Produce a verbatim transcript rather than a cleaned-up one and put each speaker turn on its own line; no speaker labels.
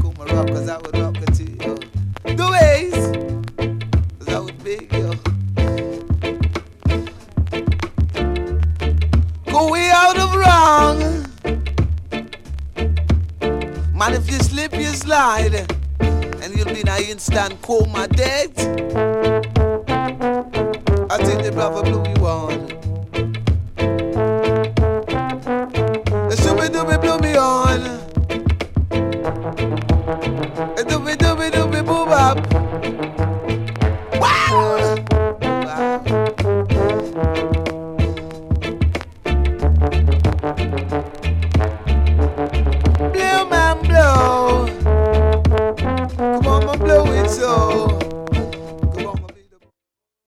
cool my rock, cause I would rock it to you. The ways, cause I would big yo. Go way out of wrong. Man, if you slip, you slide, and you'll be in an instant coma dead. I think the brother blew you on. The shooby dooby blew me on. The dooby dooby dooby boo bop. Wow! Wow! Blow man blow. Come on, man, blow it so.